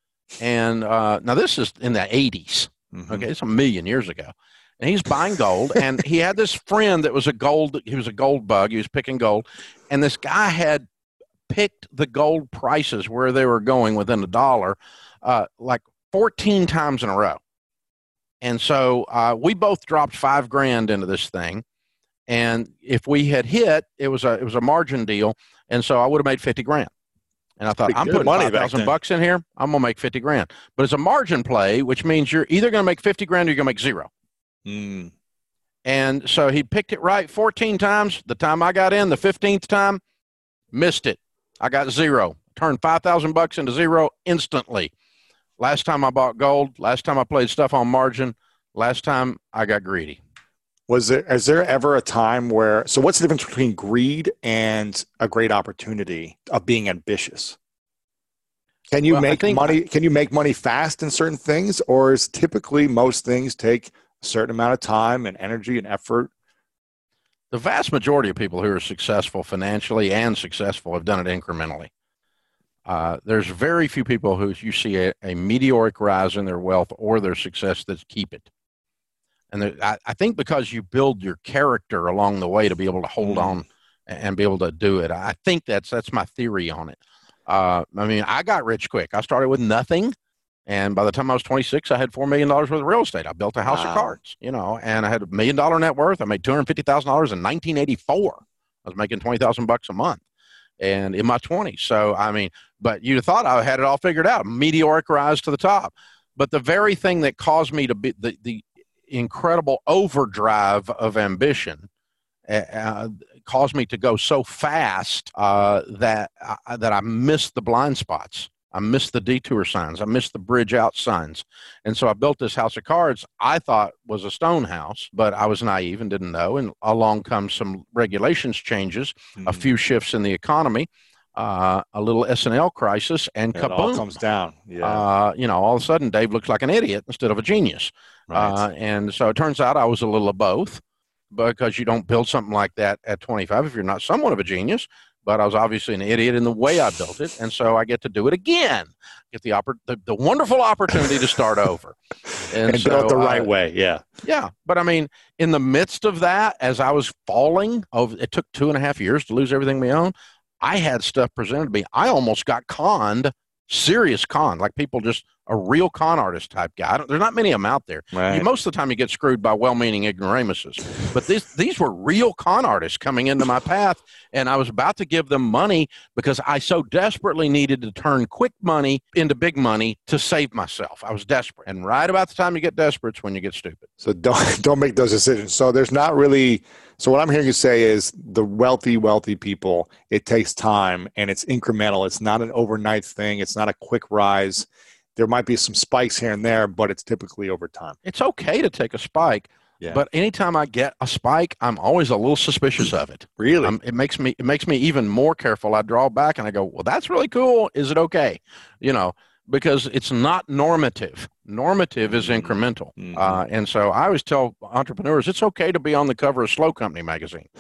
Speaker 8: And uh, now this is in the eighties. Mm-hmm. Okay, it's a million years ago. And he's buying gold, and he had this friend that was a gold, he was a gold bug. He was picking gold. And this guy had picked the gold prices where they were going within a dollar, uh, like fourteen times in a row. And so uh, we both dropped five grand into this thing. And if we had hit, it was a, it was a margin deal. And so I would have made fifty grand. And I thought, I'm putting five thousand bucks in here. I'm going to make fifty grand. But it's a margin play, which means you're either going to make fifty grand or you're going to make zero.
Speaker 1: Mm.
Speaker 8: And so he picked it right fourteen times. The time I got in, the fifteenth time, missed it. I got zero. Turned five thousand bucks into zero instantly. Last time I bought gold, last time I played stuff on margin, last time I got greedy.
Speaker 1: Was there, is there ever a time where, so what's the difference between greed and a great opportunity of being ambitious? Can you well, make money, can you make money fast in certain things, or is typically most things take a certain amount of time and energy and effort?
Speaker 8: The vast majority of people who are successful financially and successful have done it incrementally. Uh, there's very few people who you see a, a meteoric rise in their wealth or their success that keep it. And there, I, I think because you build your character along the way to be able to hold mm. on and be able to do it. I think that's that's my theory on it. Uh, I mean, I got rich quick. I started with nothing. And by the time I was twenty-six, I had four million dollars worth of real estate. I built a house wow. of cards, you know, and I had a million dollar net worth. I made two hundred fifty thousand dollars in nineteen eighty-four. I was making twenty thousand bucks a month. And in my twenties. So, I mean, but you'd have thought I had it all figured out, meteoric rise to the top. But the very thing that caused me to be the, the incredible overdrive of ambition uh, caused me to go so fast uh, that, uh, that I missed the blind spots. I missed the detour signs. I missed the bridge out signs. And so I built this house of cards I thought was a stone house, but I was naive and didn't know. And along comes some regulations changes, mm-hmm. a few shifts in the economy, uh, a little S and L crisis, and
Speaker 1: yeah,
Speaker 8: kaboom.
Speaker 1: It all comes down. Yeah.
Speaker 8: Uh, you know, all of a sudden Dave looks like an idiot instead of a genius. Right. Uh, and so it turns out I was a little of both, because you don't build something like that at twenty-five if you're not somewhat of a genius. But I was obviously an idiot in the way I built it, and so I get to do it again. Get the oppor- the, the wonderful opportunity to start over.
Speaker 1: And, and so, built the right uh, way, yeah.
Speaker 8: Yeah, but I mean, in the midst of that, as I was falling, over, it took two and a half years to lose everything we own, I had stuff presented to me. I almost got conned serious con, like people just a real con artist type guy. I don't, there's not many of them out there.
Speaker 1: Right.
Speaker 8: You, most of the time you get screwed by well-meaning ignoramuses. But these, these were real con artists coming into my path, and I was about to give them money because I so desperately needed to turn quick money into big money to save myself. I was desperate. And right about the time you get desperate is when you get stupid.
Speaker 1: So don't don't make those decisions. So there's not really – so what I'm hearing you say is the wealthy, wealthy people, it takes time, and it's incremental. It's not an overnight thing. It's not a quick rise. There might be some spikes here and there, but it's typically over time.
Speaker 8: It's okay to take a spike, yeah. But anytime I get a spike, I'm always a little suspicious of it.
Speaker 1: Really?
Speaker 8: Um, it makes me it makes me even more careful. I draw back and I go, well, that's really cool. Is it okay? You know, because it's not normative. Normative is incremental. Mm-hmm. Uh, and so I always tell entrepreneurs, it's okay to be on the cover of Slow Company magazine.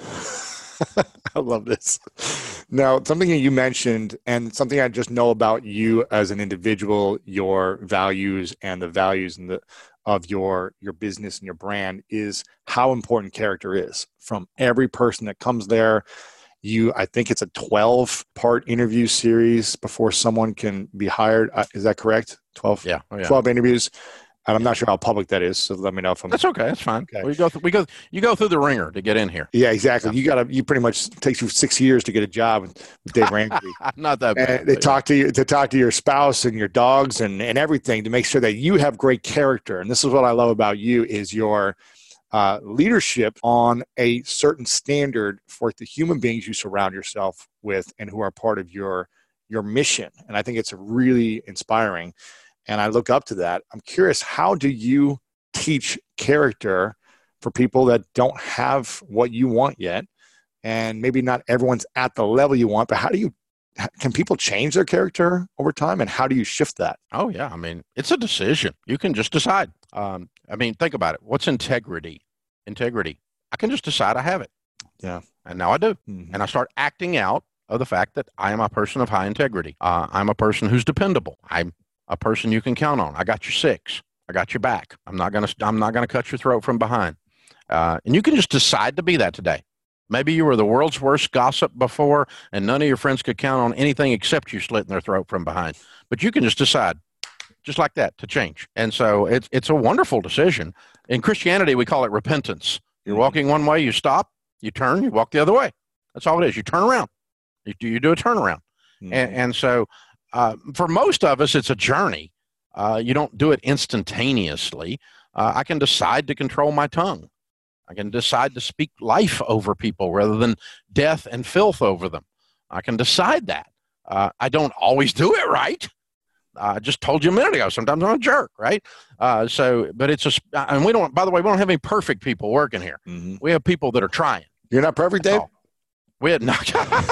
Speaker 1: I love this. Now, something that you mentioned and something I just know about you as an individual, your values and the values and the, of your, your business and your brand is how important character is. From every person that comes there, you, I think it's a twelve part interview series before someone can be hired. Uh, is that correct? twelve,
Speaker 8: yeah. Oh, yeah.
Speaker 1: twelve interviews. And I'm not sure how public that is, so let me know if I'm.
Speaker 8: That's okay. That's fine.
Speaker 1: Okay.
Speaker 8: We go. Th- we go. You go through the ringer to get in here.
Speaker 1: Yeah, exactly. Yeah. You gotta. You pretty much it takes you six years to get a job with Dave Ramsey.
Speaker 8: Not that bad.
Speaker 1: And they talk to you to talk to your spouse and your dogs and and everything to make sure that you have great character. And this is what I love about you is your uh, leadership on a certain standard for the human beings you surround yourself with and who are part of your your mission. And I think it's really inspiring. And I look up to that. I'm curious, how do you teach character for people that don't have what you want yet? And maybe not everyone's at the level you want, but how do you, can people change their character over time? And how do you shift that?
Speaker 8: Oh, yeah. I mean, it's a decision. You can just decide. Um, I mean, think about it. What's integrity? Integrity. I can just decide I have it.
Speaker 1: Yeah.
Speaker 8: And now I do.
Speaker 1: Mm-hmm.
Speaker 8: And I start acting out of the fact that I am a person of high integrity. Uh, I'm a person who's dependable. I'm a person you can count on. I got your six. I got your back. I'm not gonna. I'm not gonna cut your throat from behind. Uh, and you can just decide to be that today. Maybe you were the world's worst gossip before, and none of your friends could count on anything except you slitting their throat from behind. But you can just decide, just like that, to change. And so it's it's a wonderful decision. In Christianity, we call it repentance. You're walking one way, you stop, you turn, you walk the other way. That's all it is. You turn around. You do you do a turnaround. Mm-hmm. And, and so. Uh, for most of us, it's a journey. Uh, you don't do it instantaneously. Uh, I can decide to control my tongue. I can decide to speak life over people rather than death and filth over them. I can decide that. Uh, I don't always do it right. Uh, I just told you a minute ago, sometimes I'm a jerk, right? Uh, so, but it's a, and we don't, by the way, we don't have any perfect people working here. Mm-hmm. We have people that are trying.
Speaker 1: You're not perfect, Dave?
Speaker 8: Oh, we had not.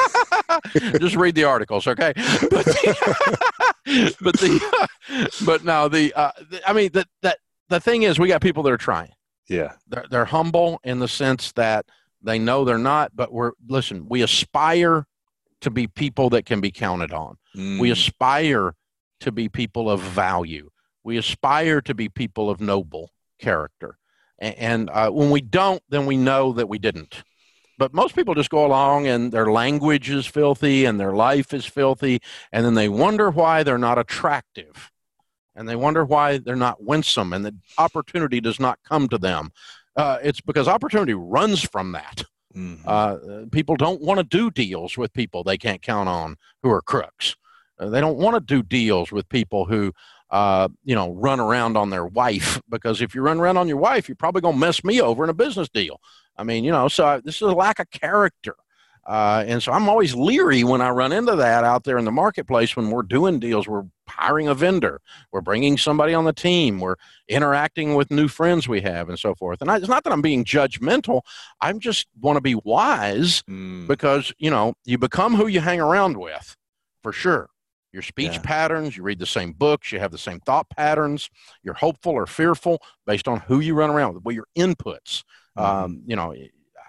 Speaker 8: Just read the articles, okay? But the, but, the, but no, the, uh, the I mean, the, that, the thing is, we got people that are trying.
Speaker 1: Yeah.
Speaker 8: They're, they're humble in the sense that they know they're not, but we're, listen, we aspire to be people that can be counted on. Mm. We aspire to be people of value. We aspire to be people of noble character. And, and uh, when we don't, then we know that we didn't. But most people just go along and their language is filthy and their life is filthy, and then they wonder why they're not attractive. And they wonder why they're not winsome and the opportunity does not come to them. Uh, it's because opportunity runs from that. Mm-hmm. Uh, people don't want to do deals with people they can't count on who are crooks. Uh, they don't want to do deals with people who, uh, you know, run around on their wife, because if you run around on your wife, you're probably going to mess me over in a business deal. I mean, you know, so I, this is a lack of character. Uh, and so I'm always leery when I run into that out there in the marketplace when we're doing deals. We're hiring a vendor. We're bringing somebody on the team. We're interacting with new friends we have and so forth. And I, it's not that I'm being judgmental. I just want to be wise mm. because, you know, you become who you hang around with, for sure. Your speech yeah. patterns, you read the same books, you have the same thought patterns. You're hopeful or fearful based on who you run around with, what your inputs. Mm-hmm. Um, you know,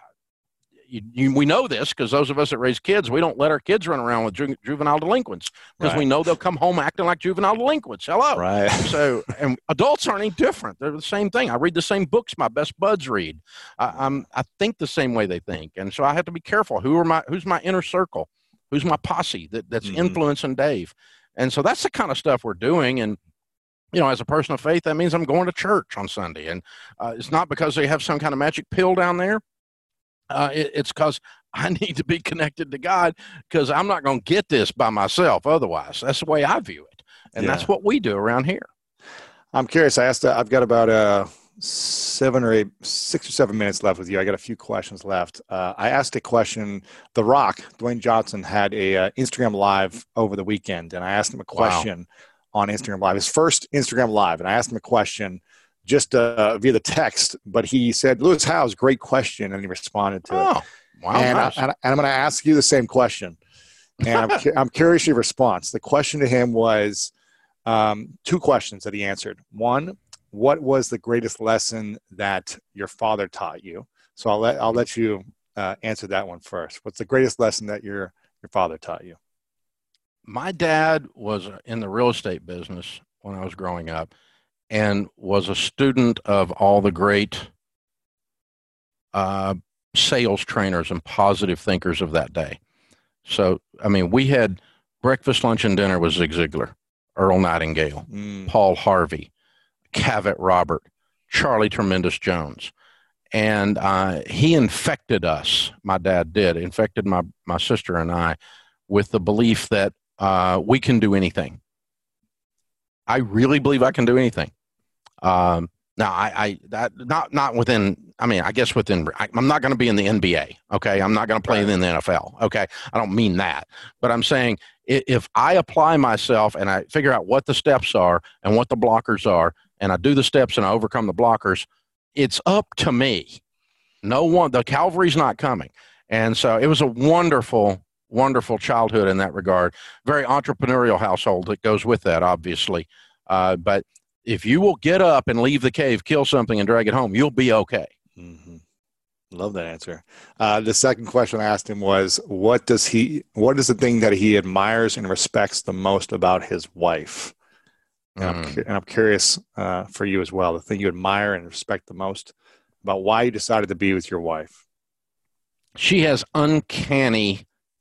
Speaker 8: you, you, we know this because those of us that raise kids, we don't let our kids run around with ju- juvenile delinquents because right. we know they'll come home acting like juvenile delinquents. Hello.
Speaker 1: Right.
Speaker 8: So, and adults aren't any different. They're the same thing. I read the same books my best buds read. I, I'm, I think the same way they think. And so I have to be careful. Who are my, who's my inner circle? Who's my posse that, that's mm-hmm. influencing Dave? And so that's the kind of stuff we're doing. And, you know, as a person of faith, that means I'm going to church on Sunday. And uh, it's not because they have some kind of magic pill down there. Uh, it, it's because I need to be connected to God, because I'm not going to get this by myself otherwise. That's the way I view it. And yeah. that's what we do around here.
Speaker 1: I'm curious. I asked, uh, I've got about uh, seven or eight, six or seven minutes left with you. I got a few questions left. Uh, I asked a question. The Rock, Dwayne Johnson, had a uh, Instagram Live over the weekend, and I asked him a question wow. on Instagram Live, his first Instagram Live, and I asked him a question just uh, via the text, but he said, Lewis Howes, great question, and he responded to
Speaker 8: oh,
Speaker 1: it.
Speaker 8: Wow,
Speaker 1: and,
Speaker 8: nice.
Speaker 1: I, and I'm going to ask you the same question, and I'm, I'm curious your response. The question to him was um, two questions that he answered. One, what was the greatest lesson that your father taught you? So I'll let I'll let you uh, answer that one first. What's the greatest lesson that your your father taught you?
Speaker 8: My dad was in the real estate business when I was growing up, and was a student of all the great uh, sales trainers and positive thinkers of that day. So, I mean, we had breakfast, lunch, and dinner with Zig Ziglar, Earl Nightingale, mm. Paul Harvey, Cavett Robert, Charlie Tremendous Jones. And uh, he infected us, my dad did, infected my, my sister and I with the belief that uh, we can do anything. I really believe I can do anything. Um, now, I, I that not not within. I mean, I guess within. I, I'm not going to be in the N B A. Okay, I'm not going to play right. in the N F L. Okay, I don't mean that, but I'm saying if I apply myself and I figure out what the steps are and what the blockers are, and I do the steps and I overcome the blockers, it's up to me. No one. The cavalry's not coming, and so it was a wonderful, wonderful childhood in that regard. Very entrepreneurial household that goes with that, obviously, uh, but. If you will get up and leave the cave, kill something, and drag it home, you'll be okay.
Speaker 1: Mm-hmm. Love that answer. Uh, the second question I asked him was, what does he? What is the thing that he admires and respects the most about his wife? And, mm. I'm, and I'm curious uh, for you as well, the thing you admire and respect the most about why you decided to be with your wife.
Speaker 8: She has uncanny,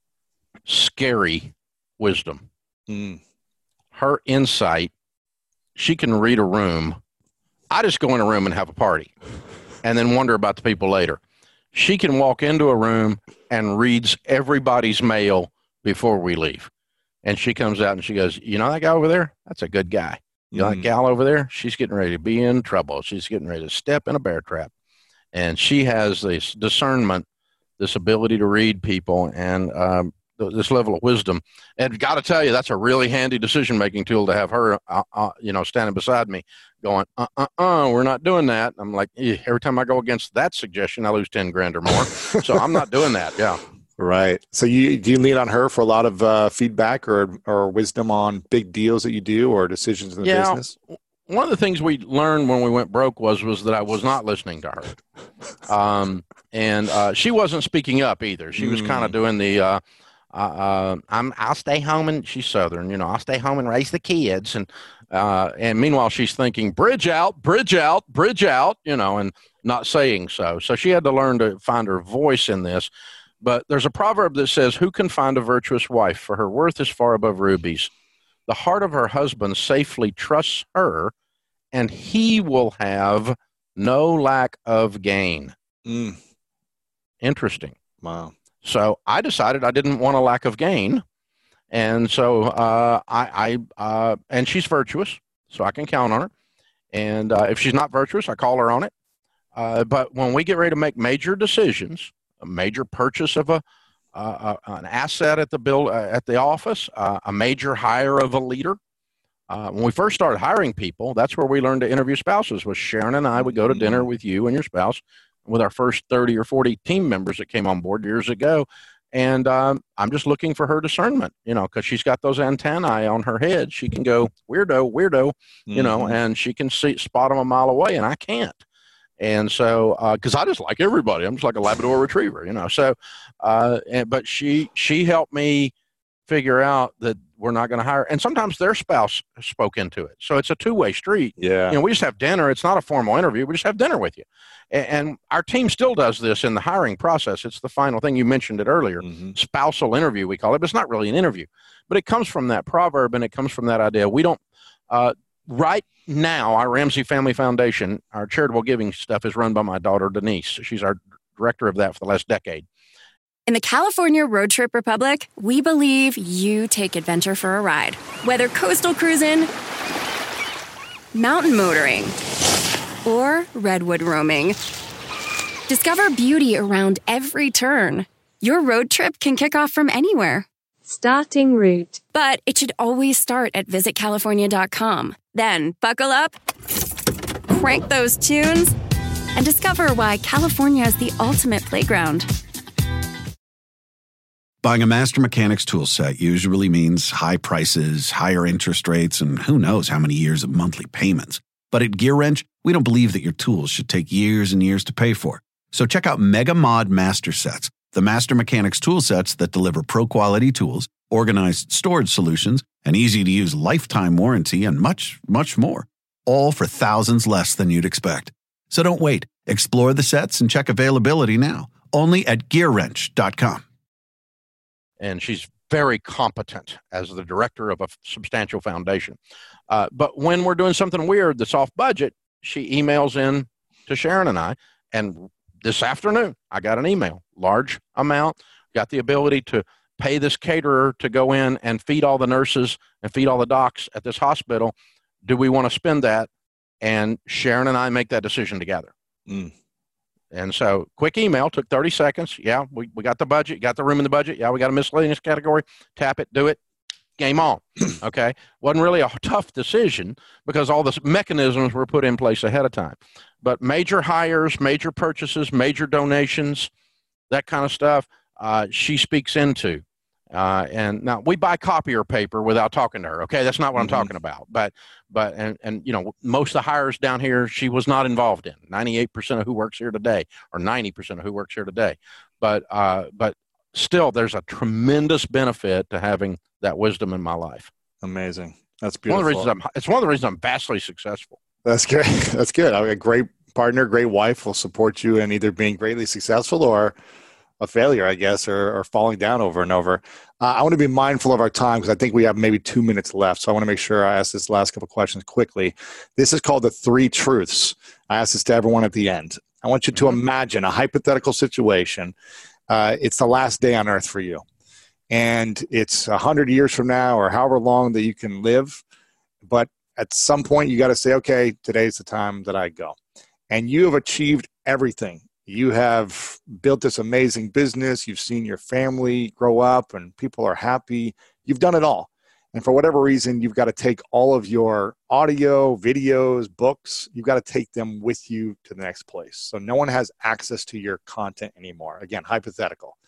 Speaker 8: scary wisdom.
Speaker 1: Mm.
Speaker 8: Her insight. She can read a room. I just go in a room and have a party and then wonder about the people later. She can walk into a room and reads everybody's mail before we leave. And she comes out and she goes, you know that guy over there? That's a good guy. You know mm. that gal over there? She's getting ready to be in trouble. She's getting ready to step in a bear trap. And she has this discernment, this ability to read people, and um, this level of wisdom. And got to tell you, that's a really handy decision-making tool to have her, uh, uh, you know, standing beside me going, uh, uh, uh, we're not doing that. I'm like, eh, every time I go against that suggestion, I lose ten grand or more. So I'm not doing that. Yeah.
Speaker 1: Right. So you, do you lean on her for a lot of uh, feedback or, or wisdom on big deals that you do or decisions in the
Speaker 8: yeah,
Speaker 1: business?
Speaker 8: One of the things we learned when we went broke was, was that I was not listening to her. Um, and uh, she wasn't speaking up either. She was mm. kind of doing the, uh, Uh, uh, I'm, I'll stay home, and she's Southern, you know, I'll stay home and raise the kids. And, uh, and meanwhile, she's thinking, bridge out, bridge out, bridge out, you know, and not saying so. So she had to learn to find her voice in this. But there's a proverb that says, who can find a virtuous wife? For her worth is far above rubies. The heart of her husband safely trusts her, and he will have no lack of gain.
Speaker 1: Mm.
Speaker 8: Interesting.
Speaker 1: Wow.
Speaker 8: So I decided I didn't want a lack of gain. And so uh, I, I uh, and she's virtuous, so I can count on her. And uh, if she's not virtuous, I call her on it. Uh, but when we get ready to make major decisions, a major purchase of a uh, uh, an asset at the bill, uh, at the office, uh, a major hire of a leader. Uh, when we first started hiring people, that's where we learned to interview spouses. Was Sharon and I would go to dinner with you and your spouse, with our first thirty or forty team members that came on board years ago. And um, I'm just looking for her discernment, you know, because she's got those antennae on her head. She can go, weirdo, weirdo, you mm-hmm. know, and she can see, spot them a mile away, and I can't. And so, because uh, I just like everybody. I'm just like a Labrador retriever, you know. So, uh, and, but she she helped me figure out that we're not going to hire. And sometimes their spouse spoke into it. So it's a two-way street.
Speaker 1: Yeah.
Speaker 8: You know, we just have dinner. It's not a formal interview. We just have dinner with you. And, and our team still does this in the hiring process. It's the final thing. You mentioned it earlier. Mm-hmm. Spousal interview, we call it, but it's not really an interview. But it comes from that proverb, and it comes from that idea. We don't, uh, right now, our Ramsey Family Foundation, our charitable giving stuff is run by my daughter, Denise. She's our director of that for the last decade.
Speaker 12: In the California Road Trip Republic, we believe you take adventure for a ride. Whether coastal cruising, mountain motoring, or redwood roaming, discover beauty around every turn. Your road trip can kick off from anywhere.
Speaker 13: Starting route.
Speaker 12: But it should always start at visit california dot com. Then buckle up, crank those tunes, and discover why California is the ultimate playground.
Speaker 14: Buying a Master Mechanics tool set usually means high prices, higher interest rates, and who knows how many years of monthly payments. But at GearWrench, we don't believe that your tools should take years and years to pay for. So check out Mega Mod Master Sets, the Master Mechanics tool sets that deliver pro-quality tools, organized storage solutions, an easy-to-use lifetime warranty, and much, much more. All for thousands less than you'd expect. So don't wait. Explore the sets and check availability now. Only at gear wrench dot com.
Speaker 8: And she's very competent as the director of a substantial foundation. Uh, but when we're doing something weird that's off budget, she emails in to Sharon and I. And this afternoon, I got an email, large amount, got the ability to pay this caterer to go in and feed all the nurses and feed all the docs at this hospital. Do we want to spend that? And Sharon and I make that decision together.
Speaker 1: Mm.
Speaker 8: And so quick email, took thirty seconds. Yeah, we, we got the budget, got the room in the budget. Yeah, we got a miscellaneous category. Tap it, do it, game on. Okay. Wasn't really a tough decision because all the mechanisms were put in place ahead of time. But major hires, major purchases, major donations, that kind of stuff, uh, she speaks into. Uh, and now we buy copier paper without talking to her. Okay. That's not what mm-hmm. I'm talking about. But, but, and, and, you know, most of the hires down here, she was not involved in ninety-eight percent of who works here today, or ninety percent of who works here today. But, uh, but still there's a tremendous benefit to having that wisdom in my life.
Speaker 1: Amazing. That's beautiful.
Speaker 8: One of the reasons I'm, it's one of the reasons I'm vastly successful.
Speaker 1: That's great. That's good. I mean, a great partner, great wife will support you in either being greatly successful or a failure, I guess, or, or falling down over and over. Uh, I want to be mindful of our time because I think we have maybe two minutes left. So I want to make sure I ask this last couple of questions quickly. This is called the three truths. I ask this to everyone at the end. I want you to mm-hmm. imagine a hypothetical situation. Uh, it's the last day on earth for you. And it's a hundred years from now or however long that you can live. But at some point you got to say, okay, today's the time that I go. And you have achieved everything. You have built this amazing business. You've seen your family grow up and people are happy. You've done it all. And for whatever reason, you've got to take all of your audio, videos, books, you've got to take them with you to the next place. So no one has access to your content anymore. Again, hypothetical.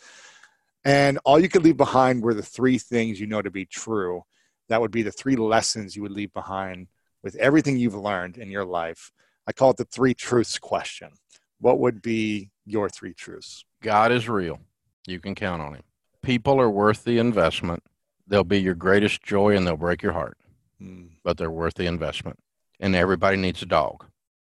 Speaker 1: And all you could leave behind were the three things you know to be true. That would be the three lessons you would leave behind with everything you've learned in your life. I call it the three truths question. What would be your three truths?
Speaker 8: God is real. You can count on him. People are worth the investment. They'll be your greatest joy and they'll break your heart, mm. but they're worth the investment. And everybody needs a dog.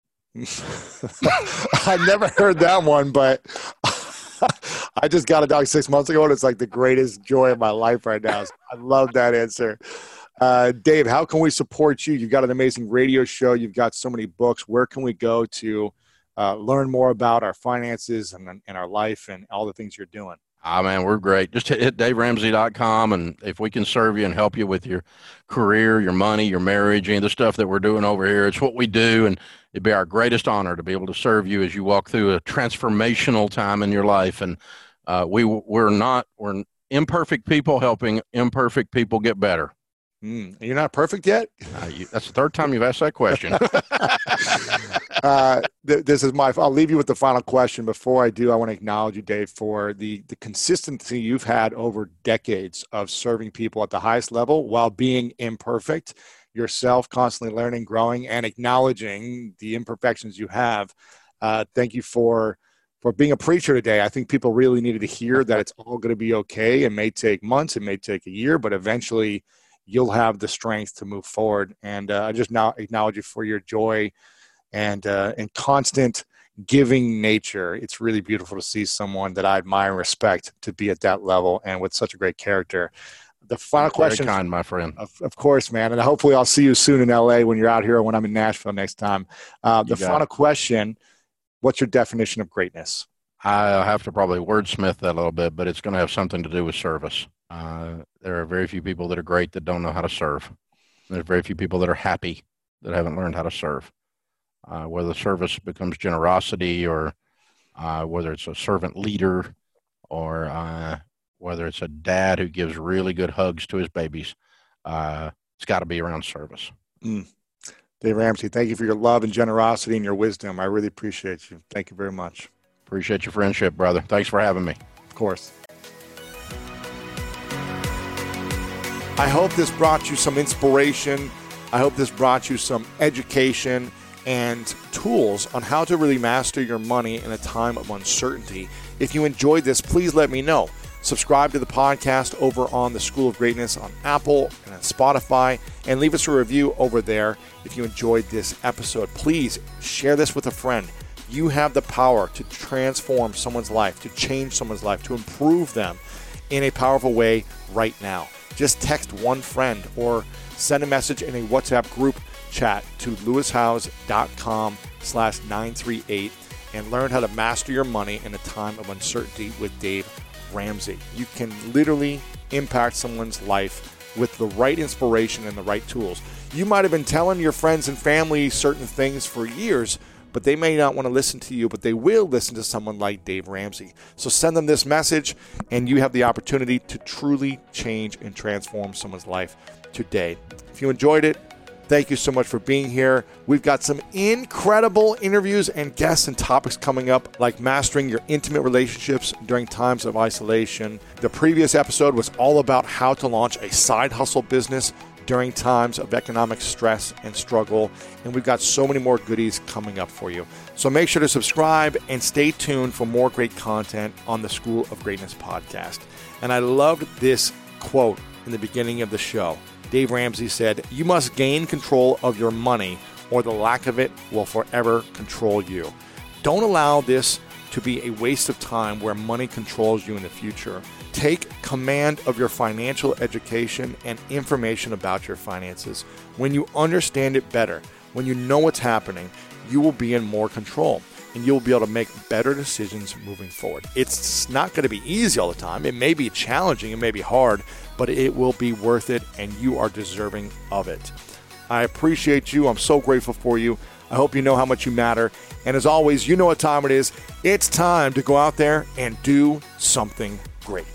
Speaker 1: I never heard that one, but I just got a dog six months ago and it's like the greatest joy of my life right now. So I love that answer. Uh, Dave, how can we support you? You've got an amazing radio show. You've got so many books. Where can we go to Uh, learn more about our finances and, and our life and all the things you're doing?
Speaker 8: Ah, man, we're great. Just hit, hit dave ramsey dot com, and if we can serve you and help you with your career, your money, your marriage, any of the stuff that we're doing over here, it's what we do, and it'd be our greatest honor to be able to serve you as you walk through a transformational time in your life. And uh, we, we're not, we're imperfect people helping imperfect people get better.
Speaker 1: Mm, you're not perfect yet?
Speaker 8: Uh, you, that's the third time you've asked that question.
Speaker 1: uh, th- this is my, I'll leave you with the final question. Before I do, I want to acknowledge you, Dave, for the, the consistency you've had over decades of serving people at the highest level while being imperfect, yourself constantly learning, growing, and acknowledging the imperfections you have. Uh, thank you for for being a preacher today. I think people really needed to hear that it's all going to be okay. It may take months, it may take a year, but eventually you'll have the strength to move forward. And uh, I just now acknowledge you for your joy and uh, and constant giving nature. It's really beautiful to see someone that I admire and respect to be at that level and with such a great character. The final
Speaker 8: Very
Speaker 1: question,
Speaker 8: kind, my friend.
Speaker 1: Of, of course, man, and hopefully I'll see you soon in L A when you're out here or when I'm in Nashville next time. Uh, the final it. question: what's your definition of greatness?
Speaker 8: I have to probably wordsmith that a little bit, but it's going to have something to do with service. Uh, there are very few people that are great that don't know how to serve. There are very few people that are happy that haven't learned how to serve. Uh, whether service becomes generosity or uh, whether it's a servant leader or uh, whether it's a dad who gives really good hugs to his babies, uh, it's got to be around service.
Speaker 1: Mm. Dave Ramsey, thank you for your love and generosity and your wisdom. I really appreciate you. Thank you very much.
Speaker 8: Appreciate your friendship, brother. Thanks for having me.
Speaker 1: Of course. I hope this brought you some inspiration. I hope this brought you some education and tools on how to really master your money in a time of uncertainty. If you enjoyed this, please let me know. Subscribe to the podcast over on the School of Greatness on Apple and on Spotify, and leave us a review over there if you enjoyed this episode. Please share this with a friend. You have the power to transform someone's life, to change someone's life, to improve them in a powerful way right now. Just text one friend or send a message in a WhatsApp group chat to lewishowes.com slash 938 and learn how to master your money in a time of uncertainty with Dave Ramsey. You can literally impact someone's life with the right inspiration and the right tools. You might have been telling your friends and family certain things for years, but they may not want to listen to you, but they will listen to someone like Dave Ramsey. So send them this message, and you have the opportunity to truly change and transform someone's life today. If you enjoyed it, thank you so much for being here. We've got some incredible interviews and guests and topics coming up, like mastering your intimate relationships during times of isolation. The previous episode was all about how to launch a side hustle business during times of economic stress and struggle. And we've got so many more goodies coming up for you. So make sure to subscribe and stay tuned for more great content on the School of Greatness podcast. And I loved this quote in the beginning of the show. Dave Ramsey said, "You must gain control of your money, or the lack of it will forever control you." Don't allow this to be a waste of time where money controls you in the future. Take command of your financial education and information about your finances. When you understand it better, when you know what's happening, you will be in more control and you'll be able to make better decisions moving forward. It's not going to be easy all the time. It may be challenging, it may be hard, but it will be worth it and you are deserving of it. I appreciate you. I'm so grateful for you. I hope you know how much you matter. And as always, you know what time it is. It's time to go out there and do something great.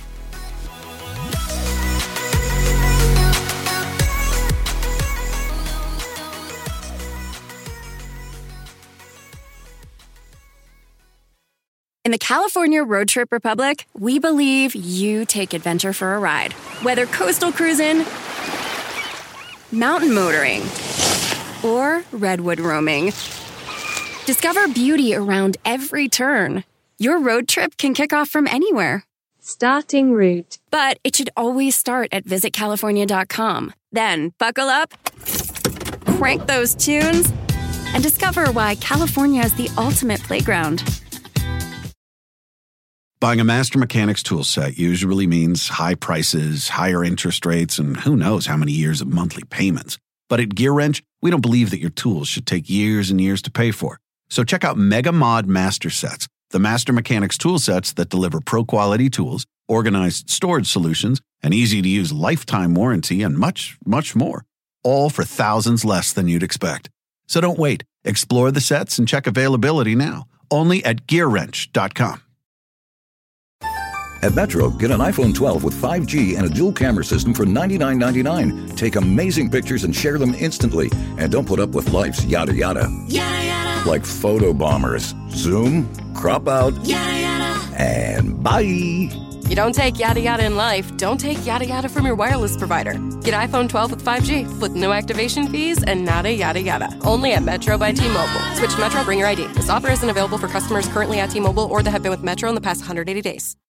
Speaker 12: In the California Road Trip Republic, we believe you take adventure for a ride. Whether coastal cruising, mountain motoring, or redwood roaming, discover beauty around every turn. Your road trip can kick off from anywhere.
Speaker 13: Starting route.
Speaker 12: But it should always start at visit california dot com. Then buckle up, crank those tunes, and discover why California is the ultimate playground.
Speaker 14: Buying a Master Mechanics tool set usually means high prices, higher interest rates, and who knows how many years of monthly payments. But at GearWrench, we don't believe that your tools should take years and years to pay for. So check out Mega Mod Master Sets, the Master Mechanics tool sets that deliver pro-quality tools, organized storage solutions, an easy-to-use lifetime warranty, and much, much more. All for thousands less than you'd expect. So don't wait. Explore the sets and check availability now. Only at gear wrench dot com.
Speaker 15: At Metro, get an iPhone twelve with five G and a dual camera system for ninety-nine ninety-nine. Take amazing pictures and share them instantly. And don't put up with life's yada yada.
Speaker 7: Yada yada.
Speaker 15: Like photo bombers. Zoom, crop out,
Speaker 7: yada yada.
Speaker 15: And bye.
Speaker 16: If you don't take yada yada in life, don't take yada yada from your wireless provider. Get iPhone twelve with five G with no activation fees and nada yada yada. Only at Metro by T-Mobile. Switch to Metro, bring your I D. This offer isn't available for customers currently at T-Mobile or that have been with Metro in the past one hundred eighty days.